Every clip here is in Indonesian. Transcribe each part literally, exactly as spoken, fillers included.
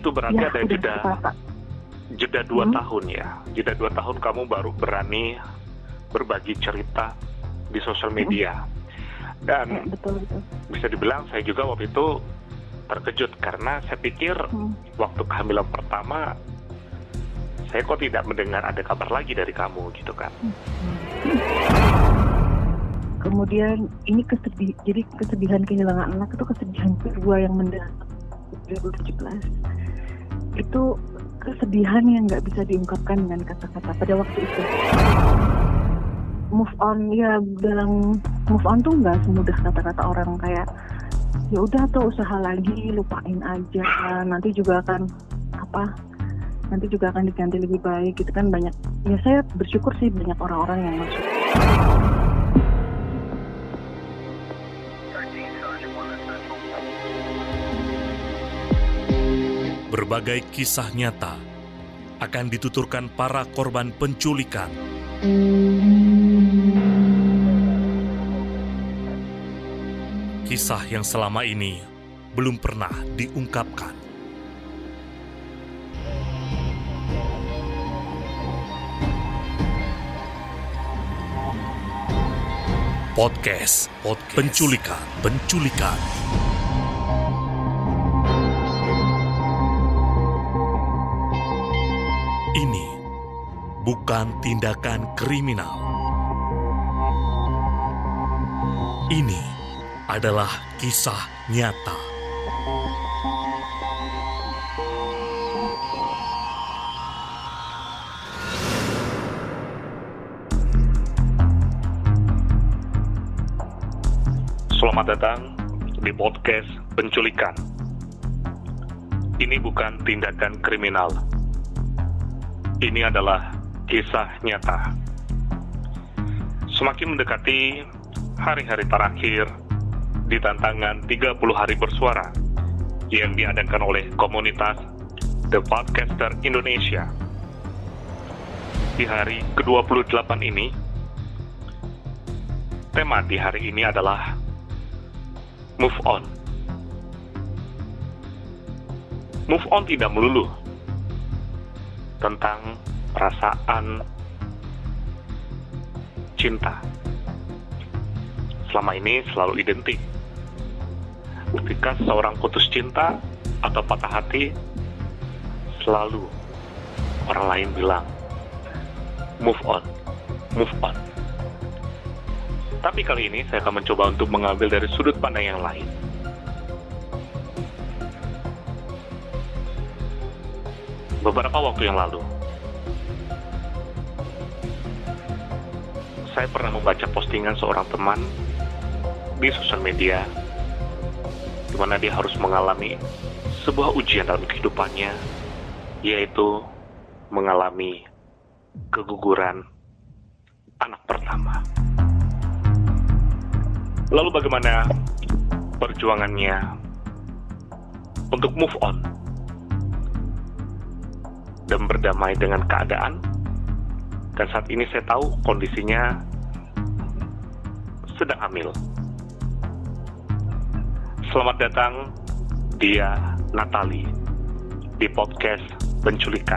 itu berarti Ya, ada udah jeda sepakat. jeda dua Hmm. tahun ya. Jeda dua tahun kamu baru berani berbagi cerita di sosial media. Ya, Dan betul betul. bisa dibilang saya juga waktu itu terkejut karena saya pikir Hmm. waktu kehamilan pertama saya kok tidak mendengar ada kabar lagi dari kamu gitu kan. Kemudian ini kesedih, jadi kesedihan kehilangan anak itu kesedihan kedua yang mendalam dua ribu tujuh belas. Itu kesedihan yang nggak bisa diungkapkan dengan kata-kata pada waktu itu. Move on ya, dalam move on tuh nggak semudah kata-kata orang kayak ya udah tuh usaha lagi, lupain aja, nanti juga akan apa? Nanti juga akan diganti lebih baik gitu kan, banyak. Ya saya bersyukur sih banyak orang-orang yang masuk. Berbagai kisah nyata akan dituturkan para korban penculikan. Kisah yang selama ini belum pernah diungkapkan. Podcast, Podcast Penculikan, Penculikan. Ini bukan tindakan kriminal. Ini adalah kisah nyata. Selamat datang di podcast Penculikan. Ini bukan tindakan kriminal. Ini adalah kisah nyata. Semakin mendekati hari-hari terakhir di tantangan tiga puluh hari bersuara yang diadakan oleh komunitas The Podcaster Indonesia. Di hari ke dua puluh delapan ini, tema di hari ini adalah move on. Move on tidak melulu tentang perasaan cinta. Selama ini selalu identik. Ketika seseorang putus cinta atau patah hati, selalu orang lain bilang, move on, move on. Tapi kali ini saya akan mencoba untuk mengambil dari sudut pandang yang lain. Beberapa waktu yang lalu, saya pernah membaca postingan seorang teman di sosial media di mana dia harus mengalami sebuah ujian dalam kehidupannya, yaitu mengalami keguguran anak pertama. Lalu bagaimana perjuangannya untuk move on dan berdamai dengan keadaan? Dan saat ini saya tahu kondisinya sedang hamil. Selamat datang Dia Natali di podcast Penculikan.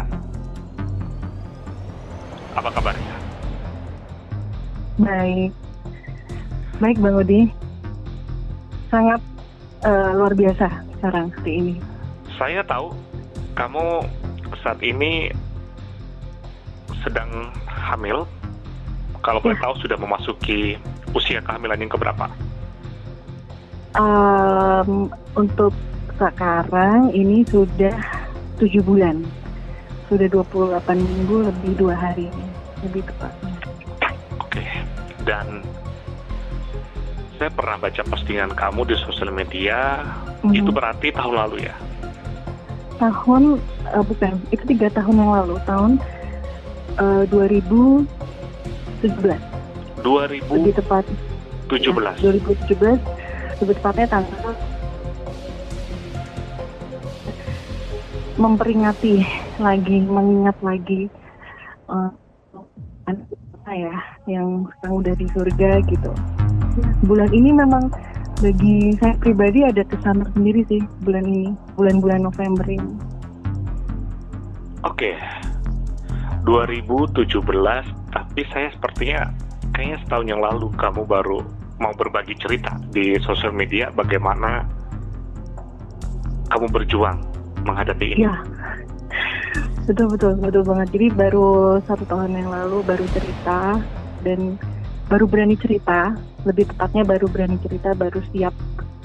Apa kabarnya? Baik, baik Bang Udi. Sangat uh, luar biasa sekarang hari ini. Saya tahu kamu saat ini sedang hamil. Kalau boleh Ya. tahu sudah memasuki usia kehamilan yang keberapa? Um, untuk sekarang ini sudah tujuh bulan. Sudah dua puluh delapan minggu lebih dua hari. Lebih tepatnya. Oke. Dan saya pernah baca postingan kamu di sosial media. Mhm. Itu berarti tahun lalu ya? Tahun, uh, bukan, itu tiga tahun yang lalu. Tahun uh, dua ribu tujuh belas. dua ribu Lebih tepat. tujuh belas. Ya, dua ribu tujuh belas. Lebih tepatnya tanggal memperingati lagi, mengingat lagi uh, anak saya yang sekarang udah di surga gitu. Bulan ini memang bagi saya pribadi ada kesan tersendiri sih, bulan ini, bulan-bulan November ini. Oke, dua ribu tujuh belas, tapi saya sepertinya kayaknya setahun yang lalu kamu baru mau berbagi cerita di sosial media bagaimana kamu berjuang menghadapi ini. Ya, betul betul betul banget. Jadi baru satu tahun yang lalu baru cerita dan baru berani cerita, lebih tepatnya baru berani cerita, baru siap.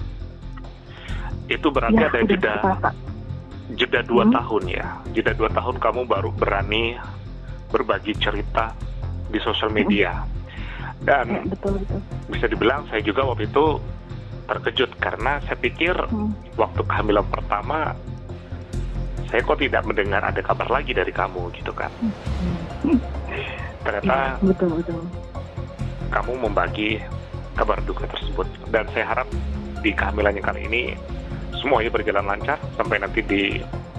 Itu berarti Ya, ada udah jeda sepapa. jeda dua Hmm. tahun ya. Jeda dua tahun kamu baru berani berbagi cerita di sosial media. Ya, Dan betul betul. bisa dibilang saya juga waktu itu terkejut karena saya pikir Hmm. waktu kehamilan pertama saya kok tidak mendengar ada kabar lagi dari kamu gitu kan. Ya, Ternyata betul betul. kamu membagi kabar duka tersebut, dan saya harap di kehamilan yang kali ini semuanya berjalan lancar sampai nanti di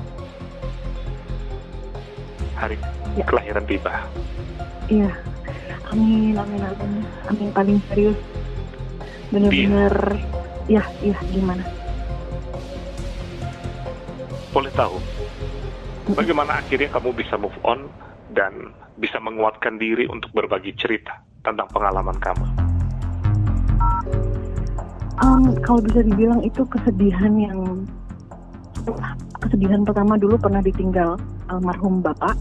hari Ya. kelahiran tiba. Iya. Amin, amin, amin. Amin, paling serius. Bener-bener, ya, iya, gimana? Boleh tahu bagaimana akhirnya kamu bisa move on dan bisa menguatkan diri untuk berbagi cerita tentang pengalaman kamu? Um, kalau bisa dibilang itu kesedihan yang, kesedihan pertama dulu pernah ditinggal almarhum bapak.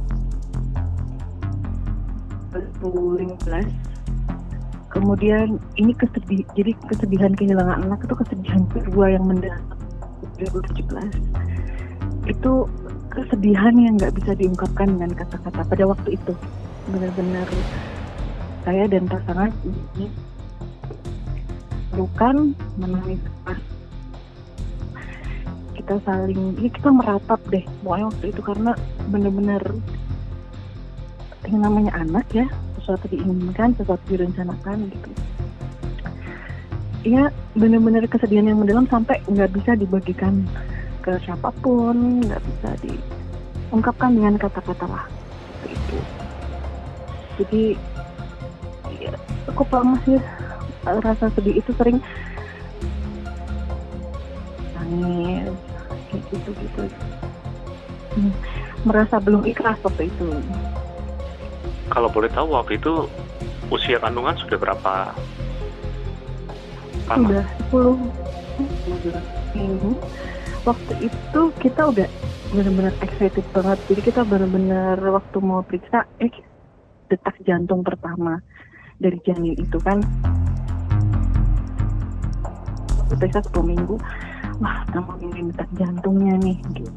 dua ribu lima belas. Kemudian ini kesedih, jadi kesedihan kehilangan anak itu kesedihan kedua yang mendalam. dua ribu tujuh belas itu kesedihan yang nggak bisa diungkapkan dengan kata-kata pada waktu itu. Benar-benar saya dan pasangan ini bukan menangis keras. Kita saling, ya kita meratap deh pokoknya waktu itu karena benar-benar yang namanya anak ya, sesuatu diinginkan, sesuatu direncanakan gitu. Ya benar-benar kesedihan yang mendalam sampai nggak bisa dibagikan ke siapapun, nggak bisa diungkapkan dengan kata-kata lah seperti itu. Jadi ya, cukup lama sih rasa sedih itu, sering nangis kayak gitu-gitu. Hmm, merasa belum ikhlas waktu itu. Kalau boleh tahu waktu itu usia kandungan sudah berapa lama? Sudah sepuluh minggu. Waktu itu kita udah benar-benar excited banget. Jadi kita benar-benar waktu mau periksa, eh detak jantung pertama dari janin itu kan. Waktu periksa sepuluh minggu, wah tambah ini detak jantungnya nih. Gitu.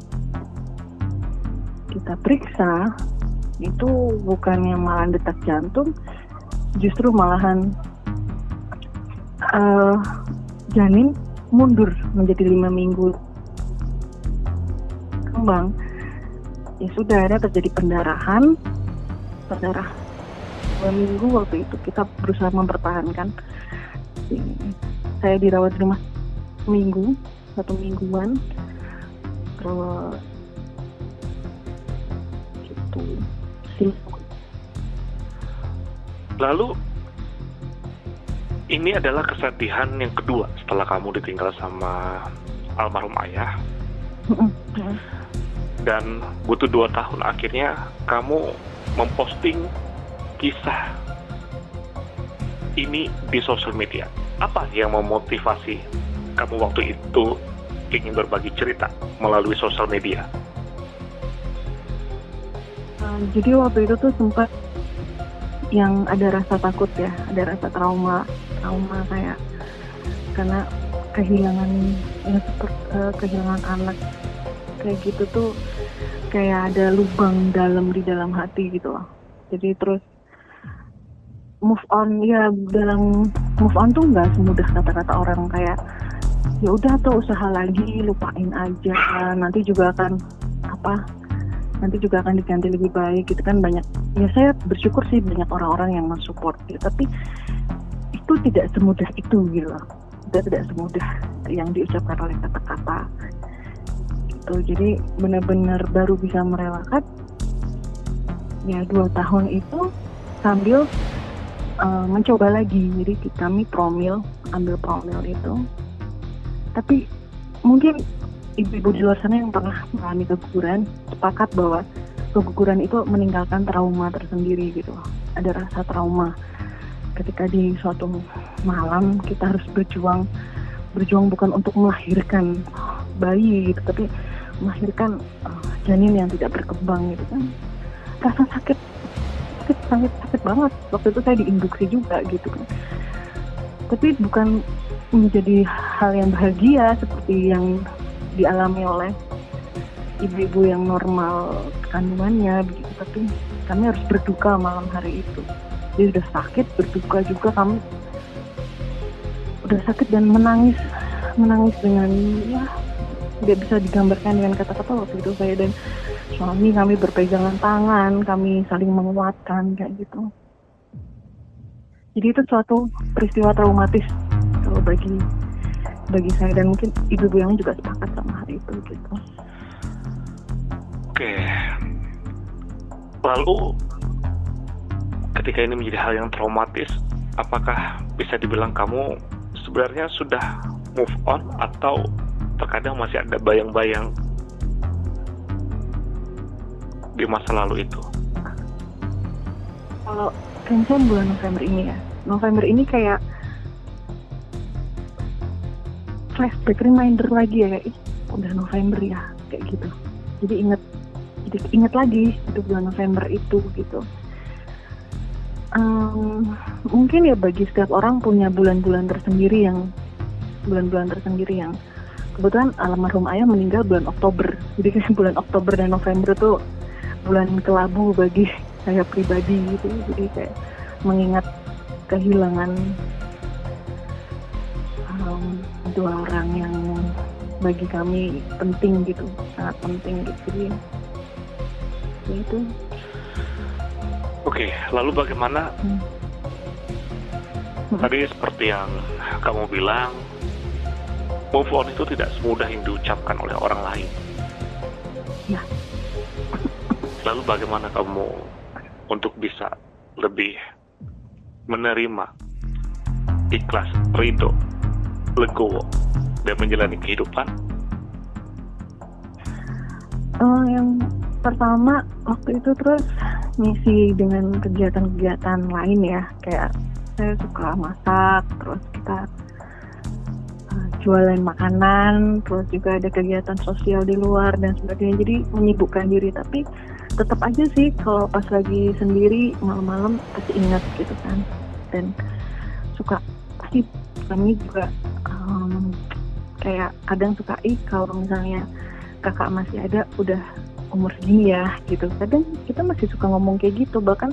Kita periksa, itu bukannya malah detak jantung, justru malahan uh, janin mundur menjadi lima minggu kembang. Ya sudah, ada terjadi pendarahan, pendarah dua minggu waktu itu kita berusaha mempertahankan. Saya dirawat di rumah minggu, satu mingguan, terus gitu. Lalu ini adalah kesedihan yang kedua setelah kamu ditinggal sama almarhum ayah. Dan butuh dua tahun akhirnya kamu memposting kisah ini di sosial media. Apa yang memotivasi kamu waktu itu ingin berbagi cerita melalui sosial media? Uh, jadi waktu itu tuh sempat yang ada rasa takut ya, ada rasa trauma, trauma kayak karena kehilangan ya seperti uh, kehilangan anak kayak gitu tuh kayak ada lubang dalam di dalam hati gitu loh. Jadi terus move on ya, dalam move on tuh nggak semudah kata-kata orang kayak ya udah tuh usaha lagi, lupain aja, nanti juga akan apa nanti juga akan diganti lebih baik gitu kan. Banyak ya, saya bersyukur sih banyak orang-orang yang mensupport gitu, tapi itu tidak semudah itu gitu loh. Itu tidak semudah yang diucapkan oleh kata-kata gitu. Jadi benar-benar baru bisa merelakan ya dua tahun itu sambil uh, mencoba lagi. Jadi kami promil, ambil promil itu, tapi mungkin ibu-ibu di luar sana yang pernah mengalami keguguran sepakat bahwa keguguran itu meninggalkan trauma tersendiri gitu. Ada rasa trauma ketika di suatu malam kita harus berjuang, berjuang bukan untuk melahirkan bayi gitu, tapi melahirkan uh, janin yang tidak berkembang gitu kan. Rasa sakit, sakit, sakit, sakit banget. Waktu itu saya diinduksi juga gitu kan. Tapi bukan menjadi hal yang bahagia seperti yang dialami oleh ibu-ibu yang normal kandungannya begitu, tapi kami harus berduka malam hari itu. Jadi udah sakit, berduka juga, kami udah sakit dan menangis, menangis dengan ya tidak bisa digambarkan dengan kata-kata waktu itu. Saya dan suami kami berpegangan tangan, kami saling menguatkan kayak gitu. Jadi itu suatu peristiwa traumatis kalau bagi bagi saya, dan mungkin ibu-ibu yang juga sepakat sama hari itu gitu. Oke, lalu ketika ini menjadi hal yang traumatis, apakah bisa dibilang kamu sebenarnya sudah move on atau terkadang masih ada bayang-bayang di masa lalu itu? Kalau Kencan bulan November ini ya, November ini kayak flashback, reminder lagi ya, kayak ih udah November ya, kayak gitu. Jadi inget, jadi inget lagi itu bulan November itu gitu. Um, mungkin ya bagi setiap orang punya bulan-bulan tersendiri yang bulan-bulan tersendiri yang kebetulan almarhum ayah meninggal bulan Oktober. Jadi kayak bulan Oktober dan November itu bulan kelabu bagi saya pribadi gitu. Jadi kayak mengingat kehilangan um, dua orang yang bagi kami penting gitu, sangat penting gitu. Jadi ya itu. Oke, lalu bagaimana? Hmm. Tadi seperti yang kamu bilang, move on itu tidak semudah yang diucapkan oleh orang lain. Ya. Lalu bagaimana kamu untuk bisa lebih menerima, ikhlas, ridho, legowo, dan menjalani kehidupan? Uh, yang pertama waktu itu terus ngisi dengan kegiatan-kegiatan lain ya, kayak saya suka masak, terus kita uh, jualan makanan, terus juga ada kegiatan sosial di luar dan sebagainya. Jadi menyibukkan diri, tapi tetap aja sih kalau pas lagi sendiri malam-malam pasti ingat gitu kan, dan suka pasti kami juga um, kayak kadang suka ih kalau misalnya kakak masih ada udah umur segini ya gitu. Kadang kita masih suka ngomong kayak gitu, bahkan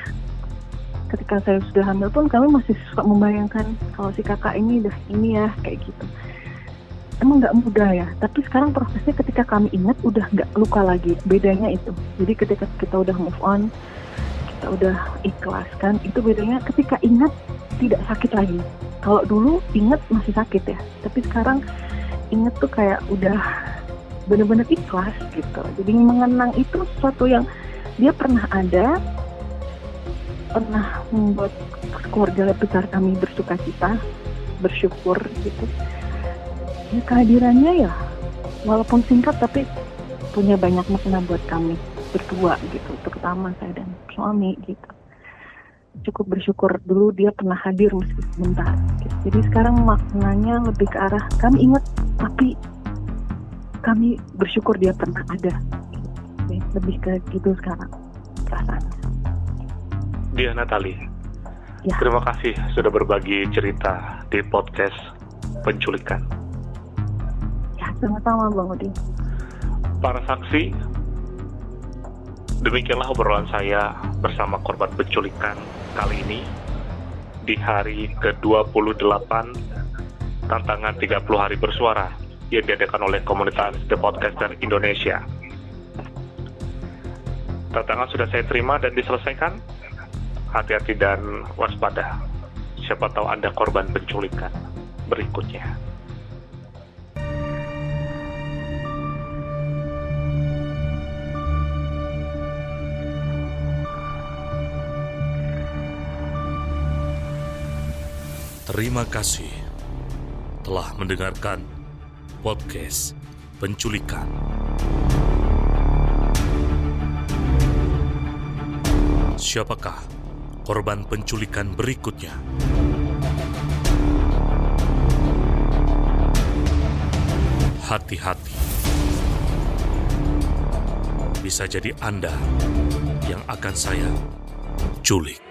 ketika saya sudah hamil pun kami masih suka membayangkan kalau si kakak ini udah ini ya kayak gitu. Emang nggak mudah ya, tapi sekarang prosesnya ketika kami ingat udah nggak luka lagi, bedanya itu. Jadi ketika kita udah move on, kita udah ikhlaskan, itu bedanya ketika ingat tidak sakit lagi. Kalau dulu ingat masih sakit ya, tapi sekarang ingat tuh kayak udah benar-benar ikhlas gitu. Jadi mengenang itu sesuatu yang dia pernah ada, pernah membuat keluarga besar kami bersuka cita, bersyukur gitu. Ya, kehadirannya ya walaupun singkat tapi punya banyak makna buat kami berdua gitu, terutama saya dan suami gitu. Cukup bersyukur dulu dia pernah hadir meski sebentar gitu. Jadi sekarang maknanya lebih ke arah kami ingat tapi kami bersyukur dia pernah ada. Lebih ke gitu sekarang perasaannya. Dia Natali, ya. Terima kasih sudah berbagi cerita di podcast Penculikan. Ya, sama-sama Bang Udin. Para saksi, demikianlah obrolan saya bersama korban penculikan kali ini di hari ke dua puluh delapan tantangan tiga puluh hari bersuara yang diadakan oleh komunitas The Podcaster Indonesia. Tantangan sudah saya terima dan diselesaikan. Hati-hati dan waspada. Siapa tahu Anda korban penculikan berikutnya. Terima kasih telah mendengarkan podcast Penculikan. Siapakah korban penculikan berikutnya? Hati-hati. Bisa jadi Anda yang akan saya culik.